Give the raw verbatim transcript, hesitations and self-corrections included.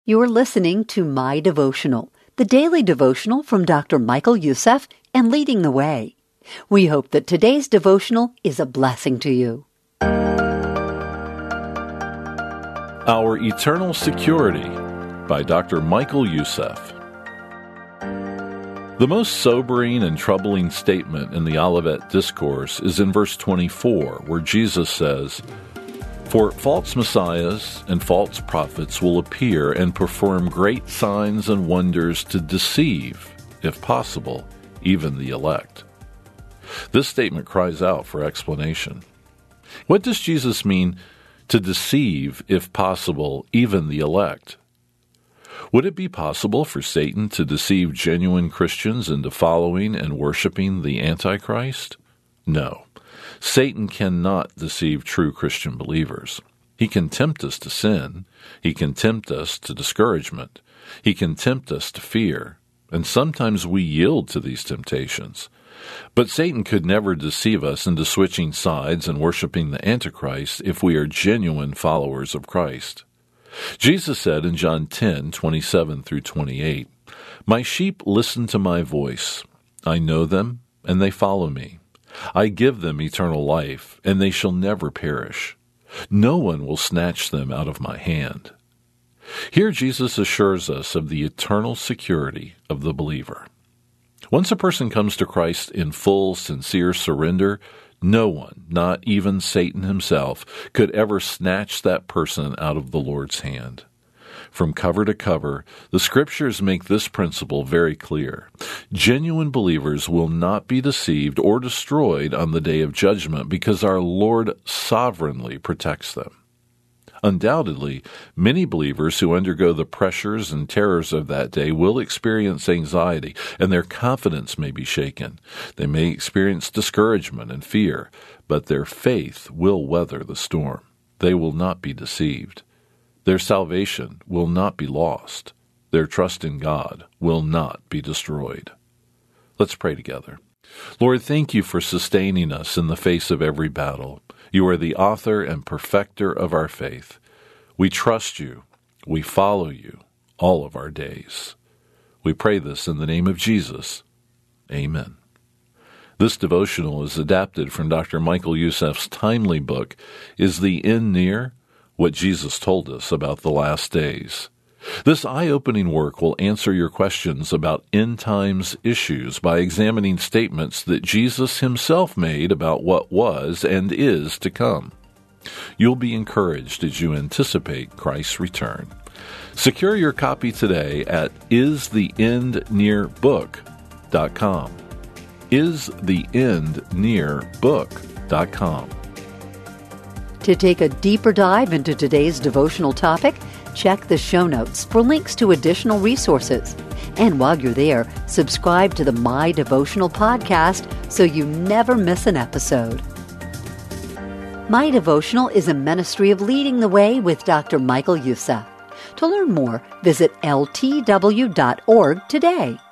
You are listening to My Devotional, the daily devotional from Doctor Michael Youssef and Leading the Way. We hope that today's devotional is a blessing to you. Our Eternal Security by Doctor Michael Youssef. The most sobering and troubling statement in the Olivet Discourse is in verse twenty-four, where Jesus says, "For false messiahs and false prophets will appear and perform great signs and wonders to deceive, if possible, even the elect." This statement cries out for explanation. What does Jesus mean to deceive, if possible, even the elect? Would it be possible for Satan to deceive genuine Christians into following and worshiping the Antichrist? No. Satan cannot deceive true Christian believers. He can tempt us to sin. He can tempt us to discouragement. He can tempt us to fear. And sometimes we yield to these temptations. But Satan could never deceive us into switching sides and worshiping the Antichrist if we are genuine followers of Christ. Jesus said in John ten, twenty-seven through twenty-eight, "My sheep listen to my voice. I know them, and they follow me. I give them eternal life, and they shall never perish. No one will snatch them out of my hand." Here Jesus assures us of the eternal security of the believer. Once a person comes to Christ in full, sincere surrender, no one, not even Satan himself, could ever snatch that person out of the Lord's hand. From cover to cover, the Scriptures make this principle very clear. Genuine believers will not be deceived or destroyed on the day of judgment because our Lord sovereignly protects them. Undoubtedly, many believers who undergo the pressures and terrors of that day will experience anxiety, and their confidence may be shaken. They may experience discouragement and fear, but their faith will weather the storm. They will not be deceived. Their salvation will not be lost. Their trust in God will not be destroyed. Let's pray together. Lord, thank you for sustaining us in the face of every battle. You are the author and perfecter of our faith. We trust you. We follow you all of our days. We pray this in the name of Jesus. Amen. This devotional is adapted from Doctor Michael Youssef's timely book, Is the End Near? What Jesus Told Us About the Last Days. This eye-opening work will answer your questions about end-times issues by examining statements that Jesus himself made about what was and is to come. You'll be encouraged as you anticipate Christ's return. Secure your copy today at is the end near book dot com. is the end near book dot com. To take a deeper dive into today's devotional topic, check the show notes for links to additional resources. And while you're there, subscribe to the My Devotional podcast so you never miss an episode. My Devotional is a ministry of Leading the Way with Doctor Michael Youssef. To learn more, visit L T W dot org today.